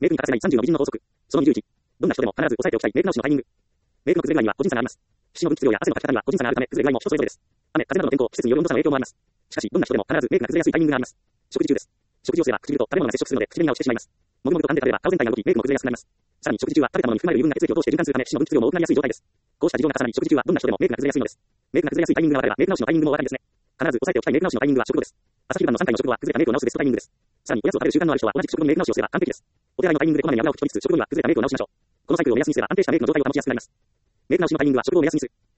メイクに欠かせない30の美人の法則。その21。どんな人でも必ず押さえておきたいメイク直しのタイミング。メイクの崩れ具合には個人差があります。皮脂の分泌量や汗のかき方には個人差があるため、崩れ具合も人それぞれです。雨、風などの天候、季節による温度差の影響もあります。しかし、どんな人でも必ずメイクが崩れやすいタイミングがあります。食事中です。食事をすれば唇と食べ物が接触するので、唇が落ちてしまいます。もぐもぐと噛んで食べれば顔全体が動き、メイクも崩れやすくなります。さらに食事中は食べたものに含まれる油分が血液を通して循環するため、皮脂の分泌量も多くなりやすい状態です。こうした事情が重なり、食事中はどんな人でもメイクが崩れやすいのです。メイクが崩れやすいタイミングが分かれば、メイク直しのタイミングもお分かりですね。必ず押さえておきたいメイク直しのタイミングは食後です。朝昼晩の3回の食後は崩れたメイクを直すベストタイミングです。さらに、おやつを食べる習慣のある人は同じく食後にメイク直しをすれば完璧です。お手洗いのタイミングでこまめに油を拭き取りつつ、食後には崩れたメイクを直しましょう。このサイクルを目安にすれば安定したメイクの状態を保ちやすくなります。メイク直しのタイミングは食後を目安にする。